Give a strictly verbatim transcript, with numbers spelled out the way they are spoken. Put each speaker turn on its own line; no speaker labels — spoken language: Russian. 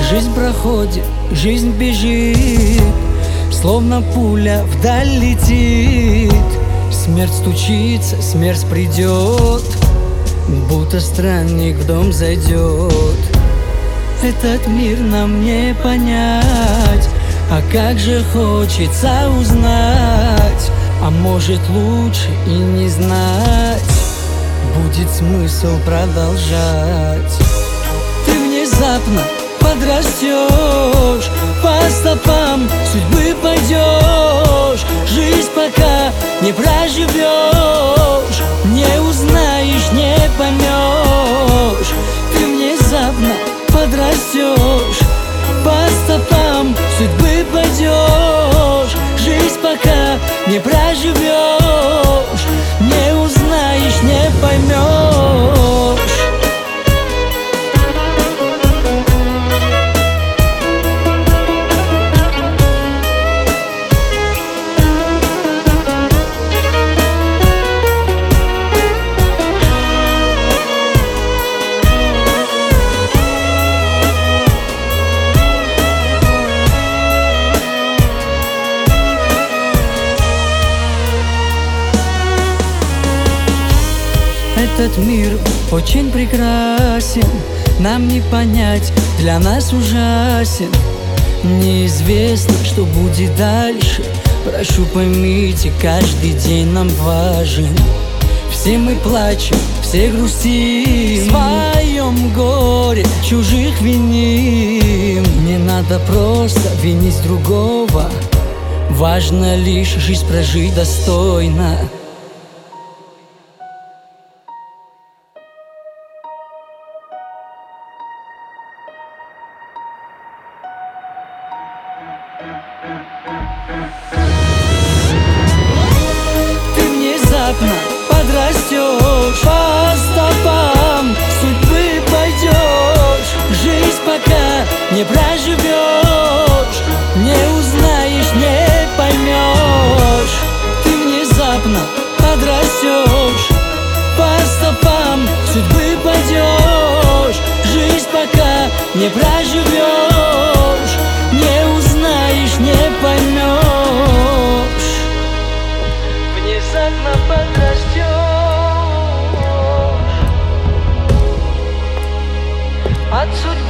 Жизнь проходит, жизнь бежит, словно пуля вдаль летит. Смерть стучится, смерть придет, будто странник в дом зайдет. Этот мир нам не понять, а как же хочется узнать. А может лучше и не знать, будет смысл продолжать. Ты внезапно подрастешь, по стопам судьбы пойдешь. Жизнь пока не проживешь, не узнаешь, не поймешь. Ты внезапно подрастешь, по стопам судьбы пойдешь. Жизнь пока не проживешь, не узнаешь, не поймешь. Этот мир очень прекрасен, нам не понять, для нас ужасен. Неизвестно, что будет дальше, прошу поймите, каждый день нам важен. Все мы плачем, все грустим, в своем горе чужих виним. Не надо просто винить другого, важно лишь жизнь прожить достойно. Ты внезапно подрастешь, по стопам судьбы пойдешь. Жизнь пока не проживешь, не узнаешь, не поймешь. Ты внезапно подрастешь, по стопам судьбы пойдешь. Жизнь пока не проживешь, не узнаешь, не поймешь. Внезапно подрастешь, от судьбы